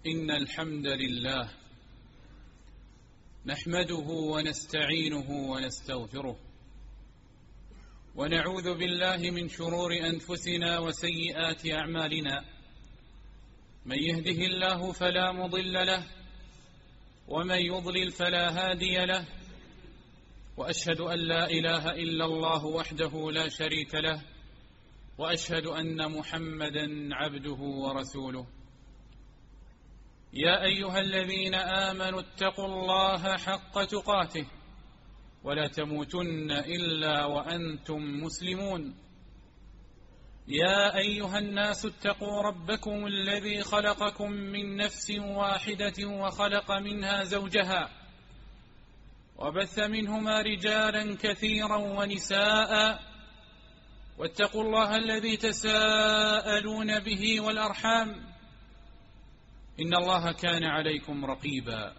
إن الحمد لله نحمده ونستعينه ونستغفره ونعوذ بالله من شرور أنفسنا وسيئات أعمالنا. من يهده الله فلا مضل له ومن يضلل فلا هادي له، وأشهد أن لا إله إلا الله وحده لا شريك له، وأشهد أن محمدا عبده ورسوله. يا أيها الذين آمنوا اتقوا الله حق تقاته ولا تموتن إلا وأنتم مسلمون. يا أيها الناس اتقوا ربكم الذي خلقكم من نفس واحدة وخلق منها زوجها وبث منهما رجالا كثيرا ونساء، واتقوا الله الذي تساءلون به والأرحام إن الله كان عليكم رقيبا.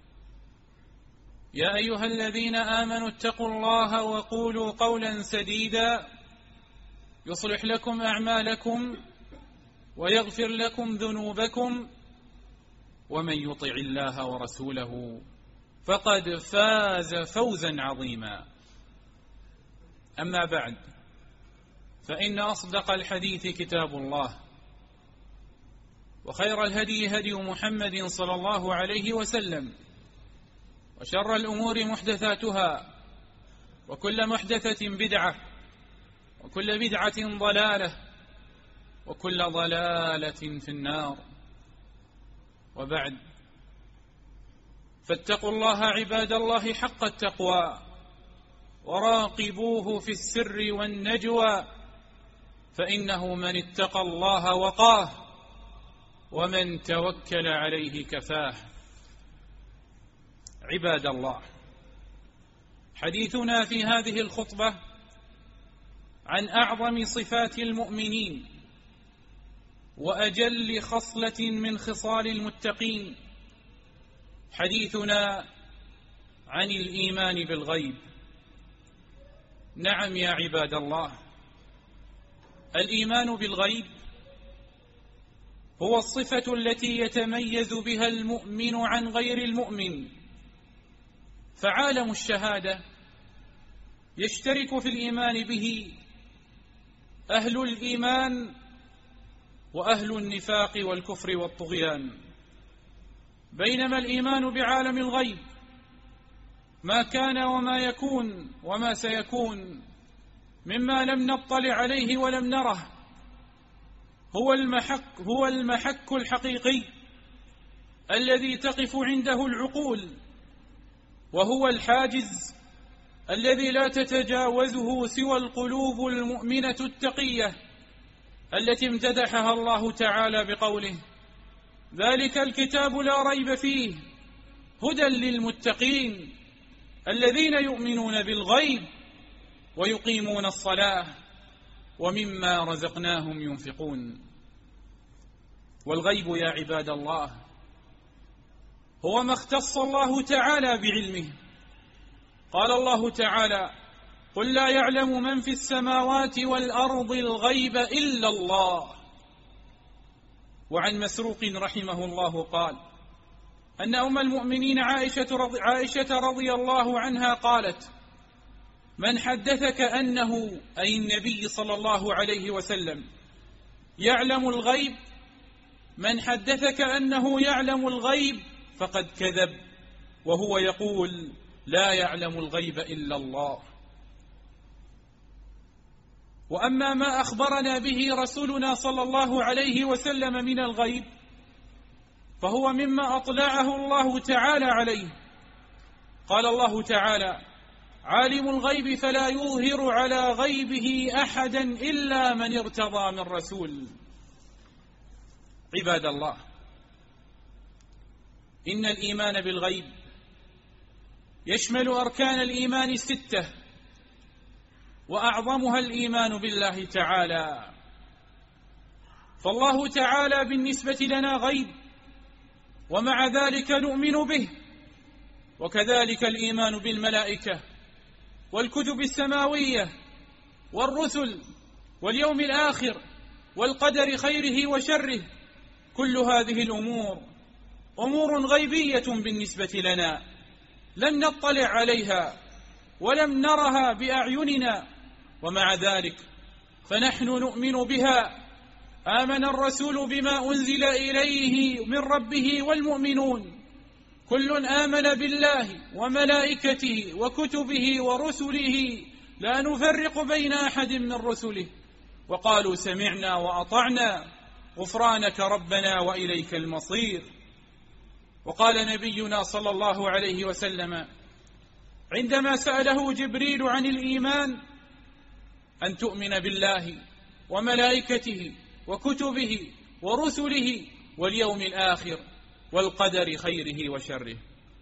يا أيها الذين آمنوا اتقوا الله وقولوا قولا سديدا يصلح لكم أعمالكم ويغفر لكم ذنوبكم، ومن يطع الله ورسوله فقد فاز فوزا عظيما. أما بعد، فإن أصدق الحديث كتاب الله، وخير الهدي هدي محمد صلى الله عليه وسلم، وشر الأمور محدثاتها، وكل محدثة بدعة، وكل بدعة ضلالة، وكل ضلالة في النار. وبعد، فاتقوا الله عباد الله حق التقوى، وراقبوه في السر والنجوى، فإنه من اتقى الله وقاه، ومن توكل عليه كفاه. عباد الله، حديثنا في هذه الخطبة عن أعظم صفات المؤمنين وأجل خصلة من خصال المتقين. حديثنا عن الإيمان بالغيب. نعم يا عباد الله، الإيمان بالغيب هو الصفة التي يتميز بها المؤمن عن غير المؤمن. فعالم الشهادة يشترك في الإيمان به أهل الإيمان وأهل النفاق والكفر والطغيان، بينما الإيمان بعالم الغيب ما كان وما يكون وما سيكون مما لم نطلع عليه ولم نره هو المحك الحقيقي الذي تقف عنده العقول، وهو الحاجز الذي لا تتجاوزه سوى القلوب المؤمنة التقية التي امتدحها الله تعالى بقوله: ذلك الكتاب لا ريب فيه هدى للمتقين الذين يؤمنون بالغيب ويقيمون الصلاة ومما رزقناهم ينفقون. والغيب يا عباد الله هو ما اختص الله تعالى بعلمه. قال الله تعالى: قل لا يعلم من في السماوات والأرض الغيب إلا الله. وعن مسروق رحمه الله قال أن أم المؤمنين عائشة رضي الله عنها قالت: من حدثك أنه، أي النبي صلى الله عليه وسلم، يعلم الغيب، من حدثك أنه يعلم الغيب فقد كذب، وهو يقول: لا يعلم الغيب إلا الله. وأما ما أخبرنا به رسولنا صلى الله عليه وسلم من الغيب فهو مما أطلعه الله تعالى عليه. قال الله تعالى: عالم الغيب فلا يظهر على غيبه أحدا إلا من ارتضى من رسول. عباد الله، إن الإيمان بالغيب يشمل أركان الإيمان 6، وأعظمها الإيمان بالله تعالى. فالله تعالى بالنسبة لنا غيب، ومع ذلك نؤمن به. وكذلك الإيمان بالملائكة والكتب السماوية والرسل واليوم الآخر والقدر خيره وشره، كل هذه الأمور أمور غيبية بالنسبة لنا لم نطلع عليها ولم نرها بأعيننا، ومع ذلك فنحن نؤمن بها. آمن الرسول بما أنزل إليه من ربه والمؤمنون كل آمن بالله وملائكته وكتبه ورسله لا نفرق بين أحد من رسله وقالوا سمعنا وأطعنا غفرانك ربنا وإليك المصير. وقال نبينا صلى الله عليه وسلم عندما سأله جبريل عن الإيمان أن تؤمن بالله وملائكته وكتبه ورسله واليوم الآخر والقدر خيره وشره.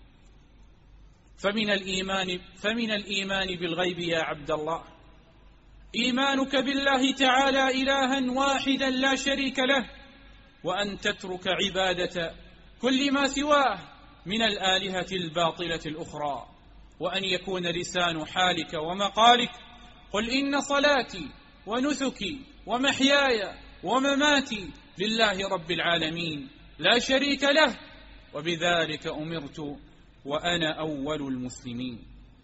فمن الإيمان بالغيب يا عبد الله إيمانك بالله تعالى إلها واحدا لا شريك له، وأن تترك عبادة كل ما سواه من الآلهة الباطلة الأخرى، وأن يكون لسان حالك ومقالك قل إن صلاتي ونسكي ومحياي ومماتي لله رب العالمين لا شريك له وبذلك أمرت وأنا أول المسلمين.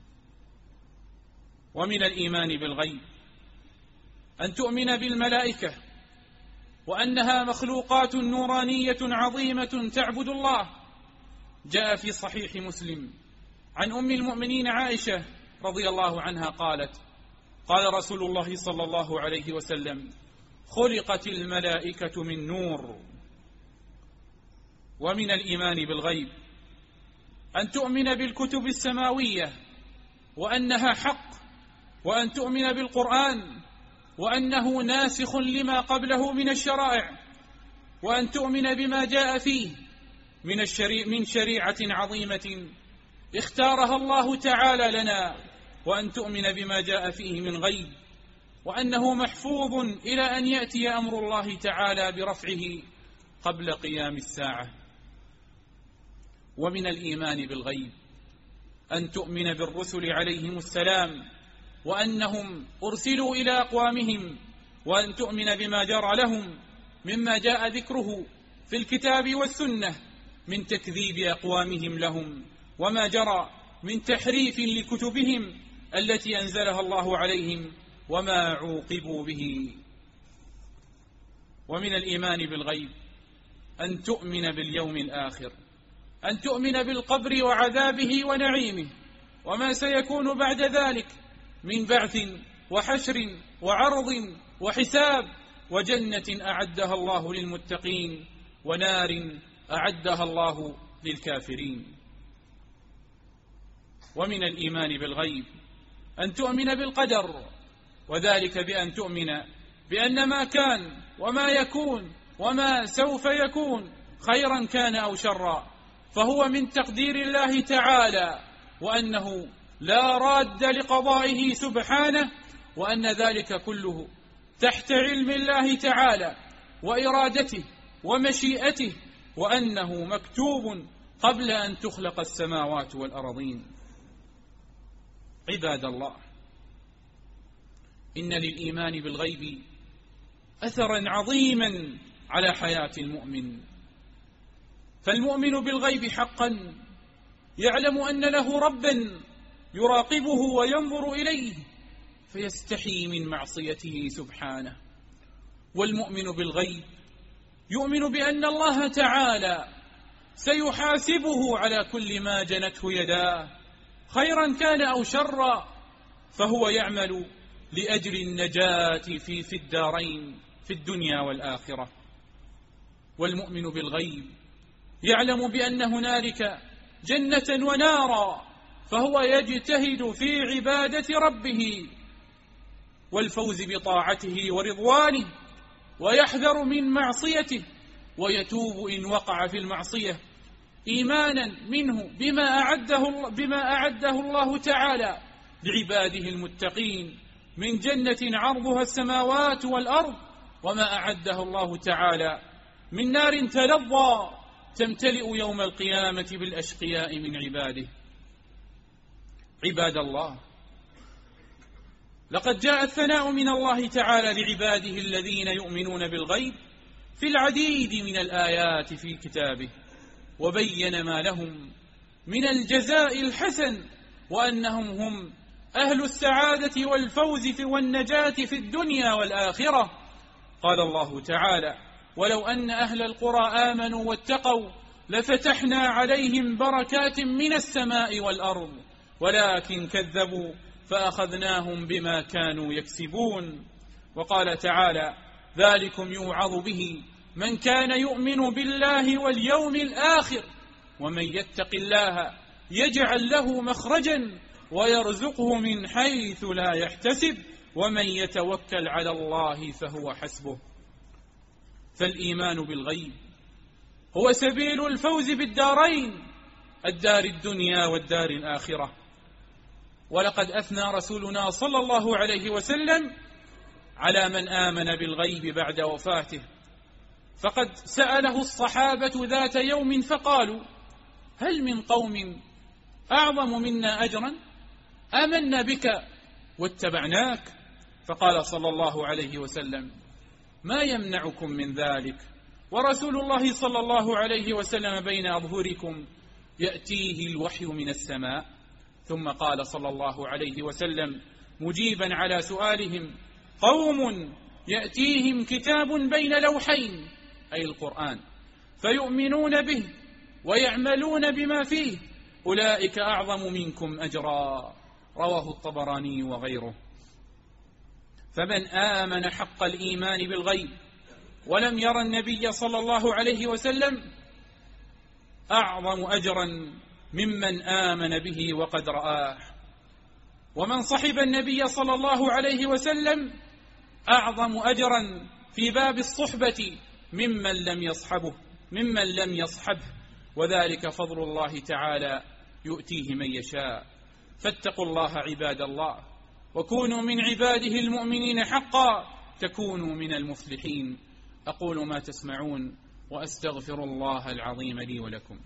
ومن الإيمان بالغيب أن تؤمن بالملائكة وأنها مخلوقات نورانية عظيمة تعبد الله. جاء في صحيح مسلم عن أم المؤمنين عائشة رضي الله عنها قالت قال رسول الله صلى الله عليه وسلم خلقت الملائكة من نور. ومن الإيمان بالغيب أن تؤمن بالكتب السماوية وأنها حق، وأن تؤمن بالقرآن وأنه ناسخ لما قبله من الشرائع، وأن تؤمن بما جاء فيه من شريعة عظيمة اختارها الله تعالى لنا، وأن تؤمن بما جاء فيه من غيب وأنه محفوظ إلى أن يأتي أمر الله تعالى برفعه قبل قيام الساعة. ومن الإيمان بالغيب أن تؤمن بالرسل عليهم السلام وأنهم أرسلوا إلى أقوامهم، وأن تؤمن بما جرى لهم مما جاء ذكره في الكتاب والسنة من تكذيب أقوامهم لهم، وما جرى من تحريف لكتبهم التي أنزلها الله عليهم وما عوقبوا به. ومن الإيمان بالغيب أن تؤمن باليوم الآخر، أن تؤمن بالقبر وعذابه ونعيمه وما سيكون بعد ذلك من بعث وحشر وعرض وحساب، وجنة أعدها الله للمتقين ونار أعدها الله للكافرين. ومن الإيمان بالغيب أن تؤمن بالقدر، وذلك بأن تؤمن بأن ما كان وما يكون وما سوف يكون خيرا كان أو شرا فهو من تقدير الله تعالى، وأنه لا راد لقضائه سبحانه، وأن ذلك كله تحت علم الله تعالى وإرادته ومشيئته، وأنه مكتوب قبل أن تخلق السماوات والأرضين. عباد الله، إن للإيمان بالغيب أثرا عظيما على حياة المؤمن. فالمؤمن بالغيب حقا يعلم أن له ربا يراقبه وينظر إليه فيستحي من معصيته سبحانه. والمؤمن بالغيب يؤمن بأن الله تعالى سيحاسبه على كل ما جنته يداه خيرا كان أو شرا، فهو يعمل لأجل النجاة في الدارين في الدنيا والآخرة. والمؤمن بالغيب يعلم بأن هنالك جنة ونارا، فهو يجتهد في عبادة ربه والفوز بطاعته ورضوانه، ويحذر من معصيته ويتوب إن وقع في المعصية إيمانا منه بما أعده الله تعالى لعباده المتقين من جنة عرضها السماوات والأرض، وما أعده الله تعالى من نار تلظى تمتلئ يوم القيامة بالأشقياء من عباده. عباد الله، لقد جاء الثناء من الله تعالى لعباده الذين يؤمنون بالغيب في العديد من الآيات في كتابه، وبين ما لهم من الجزاء الحسن، وأنهم هم أهل السعادة والفوز والنجاة في الدنيا والآخرة. قال الله تعالى: ولو أن أهل القرى آمنوا واتقوا لفتحنا عليهم بركات من السماء والأرض ولكن كذبوا فأخذناهم بما كانوا يكسبون. وقال تعالى: ذلكم يوعظ به من كان يؤمن بالله واليوم الآخر ومن يتق الله يجعل له مخرجا ويرزقه من حيث لا يحتسب ومن يتوكل على الله فهو حسبه. فالإيمان بالغيب هو سبيل الفوز بالدارين، الدار الدنيا والدار الآخرة. ولقد أثنى رسولنا صلى الله عليه وسلم على من آمن بالغيب بعد وفاته، فقد سأله الصحابة ذات يوم فقالوا: هل من قوم أعظم منا أجرا؟ آمنا بك واتبعناك. فقال صلى الله عليه وسلم: ما يمنعكم من ذلك ورسول الله صلى الله عليه وسلم بين أظهركم يأتيه الوحي من السماء. ثم قال صلى الله عليه وسلم مجيبا على سؤالهم: قوم يأتيهم كتاب بين لوحين، أي القرآن، فيؤمنون به ويعملون بما فيه، أولئك أعظم منكم أجرا. رواه الطبراني وغيره. فمن آمن حق الإيمان بالغيب ولم ير النبي صلى الله عليه وسلم أعظم أجرا ممن آمن به وقد رآه. ومن صحب النبي صلى الله عليه وسلم أعظم أجرا في باب الصحبة ممن لم يصحبه، وذلك فضل الله تعالى يؤتيه من يشاء. فاتقوا الله عباد الله، وكونوا من عباده المؤمنين حقا تكونوا من المفلحين. أقول ما تسمعون وأستغفر الله العظيم لي ولكم.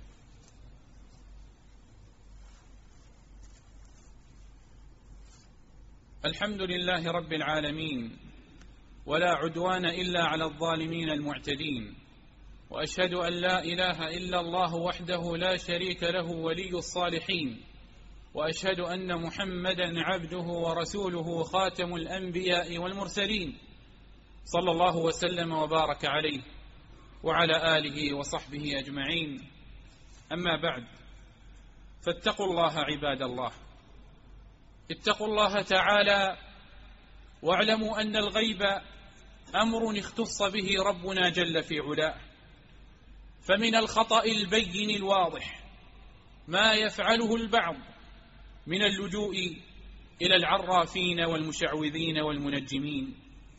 الحمد لله رب العالمين، ولا عدوان إلا على الظالمين المعتدين، وأشهد أن لا إله إلا الله وحده لا شريك له ولي الصالحين، وأشهد أن محمدا عبده ورسوله خاتم الأنبياء والمرسلين، صلى الله وسلم وبارك عليه وعلى آله وصحبه أجمعين. أما بعد، فاتقوا الله عباد الله، اتقوا الله تعالى، واعلموا أن الغيب أمر اختص به ربنا جل في علاه. فمن الخطأ البين الواضح ما يفعله البعض من اللجوء إلى العرافين والمشعوذين والمنجمين.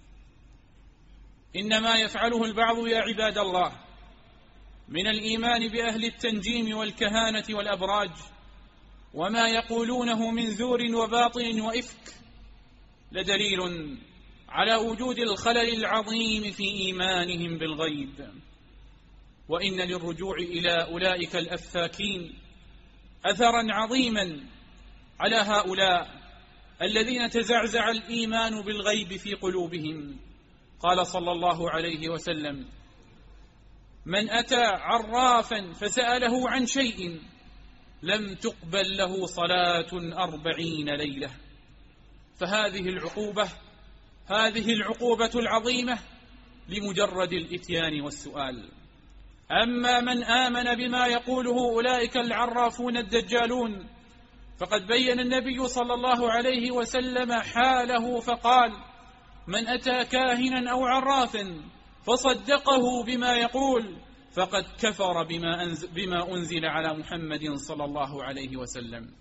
إنما يفعله البعض يا عباد الله من الإيمان بأهل التنجيم والكهانة والأبراج وما يقولونه من زور وباطل وإفك لدليل على وجود الخلل العظيم في إيمانهم بالغيب. وإن للرجوع إلى أولئك الأفاكين أثرا عظيما على هؤلاء الذين تزعزع الإيمان بالغيب في قلوبهم. قال صلى الله عليه وسلم: من أتى عرافا فسأله عن شيء لم تقبل له صلاة 40 ليلة. فهذه العقوبة العظيمة لمجرد الإتيان والسؤال. أما من آمن بما يقوله أولئك العرافون الدجالون فقد بين النبي صلى الله عليه وسلم حاله فقال: من أتى كاهنا أو عرافا فصدقه بما يقول فقد كفر بما أنزل على محمد صلى الله عليه وسلم.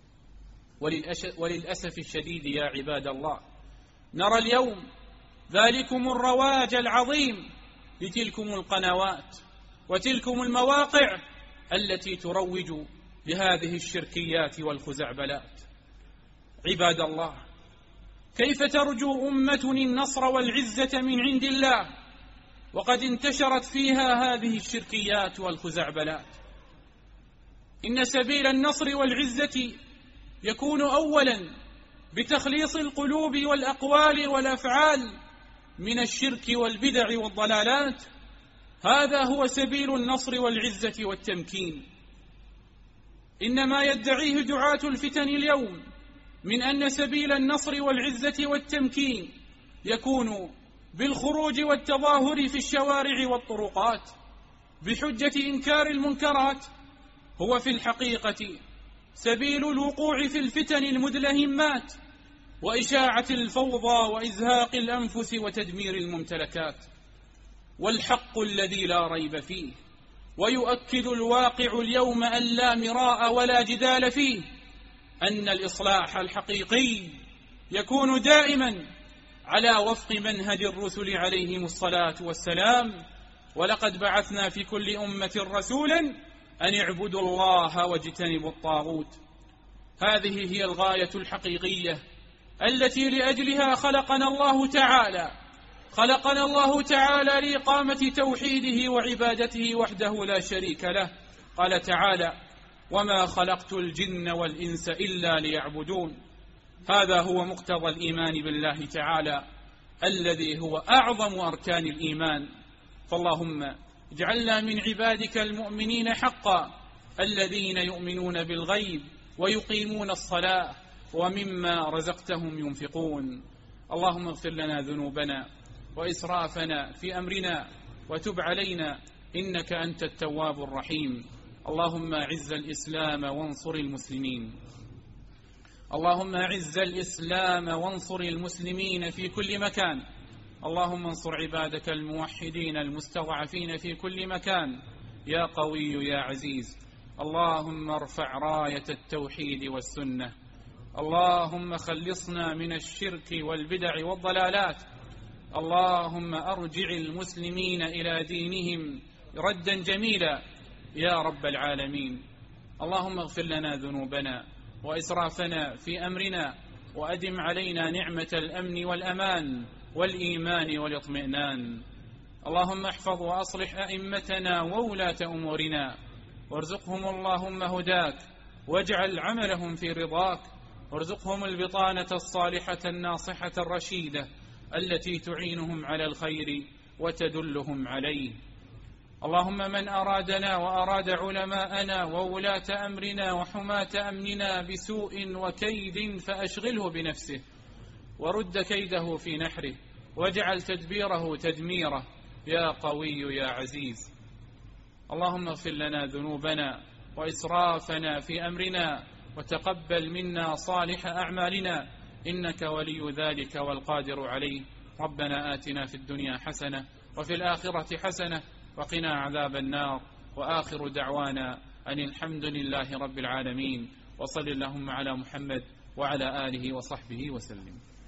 وللأسف الشديد يا عباد الله نرى اليوم ذلكم الرواج العظيم لتلكم القنوات وتلكم المواقع التي تروج لهذه الشركيات والخزعبلات. عباد الله، كيف ترجو أمة النصر والعزة من عند الله وقد انتشرت فيها هذه الشركيات والخزعبلات؟ إن سبيل النصر والعزة يكون أولا بتخليص القلوب والأقوال والأفعال من الشرك والبدع والضلالات، هذا هو سبيل النصر والعزة والتمكين. إن ما يدعيه دعاة الفتن اليوم من أن سبيل النصر والعزة والتمكين يكون بالخروج والتظاهر في الشوارع والطرقات بحجة إنكار المنكرات، هو في الحقيقة سبيل الوقوع في الفتن المدلهمات وإشاعة الفوضى وإزهاق الأنفس وتدمير الممتلكات. والحق الذي لا ريب فيه ويؤكد الواقع اليوم أن لا مراء ولا جدال فيه أن الإصلاح الحقيقي يكون دائما على وفق منهج الرسل عليهم الصلاة والسلام. ولقد بعثنا في كل أمة رسولا أن اعبدوا الله واجتنبوا الطاغوت. هذه هي الغاية الحقيقية التي لأجلها خلقنا الله تعالى لإقامة توحيده وعبادته وحده لا شريك له. قال تعالى: وما خلقت الجن والإنس إلا ليعبدون. هذا هو مقتضى الإيمان بالله تعالى الذي هو أعظم أركان الإيمان. فاللهم اجعلنا من عبادك المؤمنين حقا الذين يؤمنون بالغيب ويقيمون الصلاة ومما رزقتهم ينفقون. اللهم اغفر لنا ذنوبنا وإسرافنا في أمرنا وتب علينا إنك أنت التواب الرحيم. اللهم أعز الإسلام وانصر المسلمين. اللهم أعز الإسلام وانصر المسلمين في كل مكان. اللهم انصر عبادك الموحدين المستضعفين في كل مكان يا قوي يا عزيز. اللهم ارفع راية التوحيد والسنة. اللهم خلصنا من الشرك والبدع والضلالات. اللهم أرجع المسلمين إلى دينهم ردا جميلا يا رب العالمين. اللهم اغفر لنا ذنوبنا وإسرافنا في أمرنا وأدم علينا نعمة الأمن والأمان والإيمان والاطمئنان. اللهم احفظ وأصلح أئمتنا وولاة أمورنا وارزقهم اللهم هداك واجعل عملهم في رضاك وارزقهم البطانة الصالحة الناصحة الرشيدة التي تعينهم على الخير وتدلهم عليه. اللهم من أرادنا وأراد علماءنا وولاة أمرنا وحماة أمننا بسوء وكيد فأشغله بنفسه ورد كيده في نحره واجعل تدبيره تدميره يا قوي يا عزيز. اللهم اغفر لنا ذنوبنا وإسرافنا في أمرنا وتقبل منا صالح أعمالنا إنك ولي ذلك والقادر عليه. ربنا آتنا في الدنيا حسنة وفي الآخرة حسنة وقنا عذاب النار. وآخر دعوانا أن الحمد لله رب العالمين. وصل اللهم على محمد وعلى آله وصحبه وسلم.